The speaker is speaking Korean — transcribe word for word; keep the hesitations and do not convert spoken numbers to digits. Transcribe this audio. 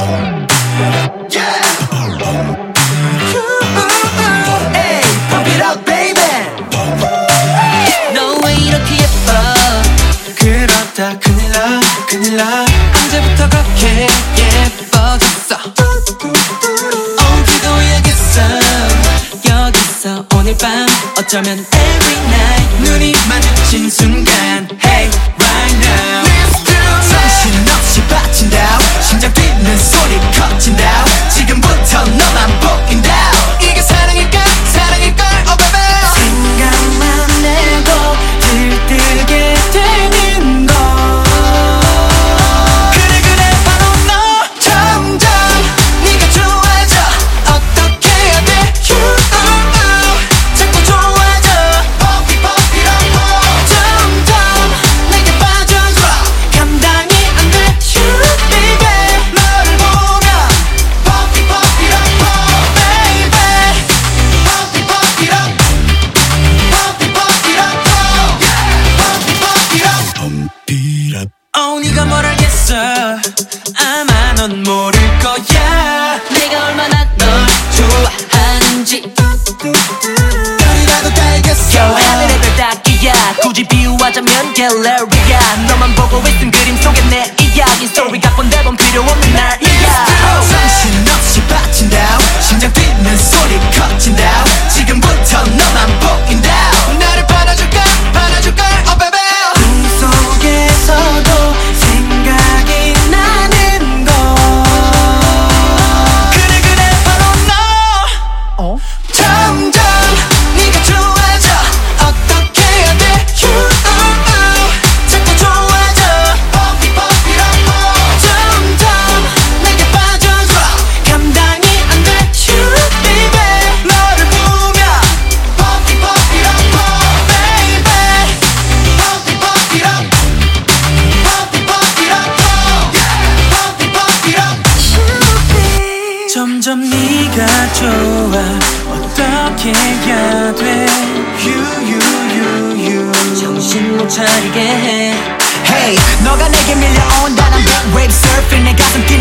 그렇다 큰일나 큰일나 언제부터 그렇게 예뻐졌어 어디도 여기서 여기서 오늘 밤 어쩌면 every night 눈이 마주친 순간 Hey right now 정신없이 바친다 심장 뛰는 소리 커진다 지금부터 너만 보인다 이게 사랑일까 사랑일걸 oh baby 생각만 해도 들뜨게 되는 거 그래 그래 바로 너 점점 네가 좋아져 어떻게 해야 돼 you 자꾸 좋아져 Pop it pop it up pop 점점 내게 빠져들어 감당이 안 돼 you baby 너를 보면 Pop it pop it up pop baby Pop it pop it up Pop it pop it up pop Pop it pop it up Pump it up Oh 네가 뭘 알겠어 아마 넌 모를 거야 내가 얼마나 널 좋아하는지 별이라도 다 알겠어 하늘의 별 닦기야 굳이 비유하자면 갤러리야 너만 보고 있은 그림 속에 내 이야기 스토리가 번대본 필요 없는 날이야 정신없이 바친다 심장 뛰는 소리 커진다 지금부터 너만 보인다 나를 받아줄까 받아줄까 oh baby 꿈속에서도 생각이 나는 거 그래 그래 바로 너 어? 점점 네가 좋아져 어떻게 해야 돼 you 자꾸 좋아져 Pop it pop it up pop 점점 내게 빠져들어 감당이 안 돼 you baby 너를 보면 Pop it pop it up pop baby Pop it pop it up Pop it pop it up pop Pop it pop it up 점점 네가 좋아 어떻게 해야 돼 you you you you 정신 못 차리게 해 Hey 너가 내게 밀려온다는 big wave surfing 내 가슴